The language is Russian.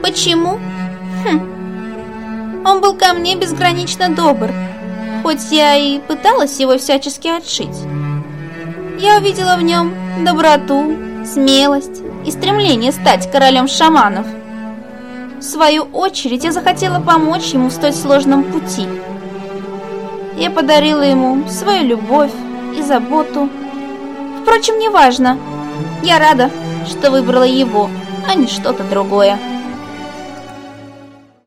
Почему? Он был ко мне безгранично добр, хоть я и пыталась его всячески отшить. Я увидела в нем доброту, смелость и стремление стать королем шаманов. В свою очередь я захотела помочь ему в столь сложном пути. Я подарила ему свою любовь и заботу. Впрочем, неважно. Я рада, что выбрала его, а не что-то другое.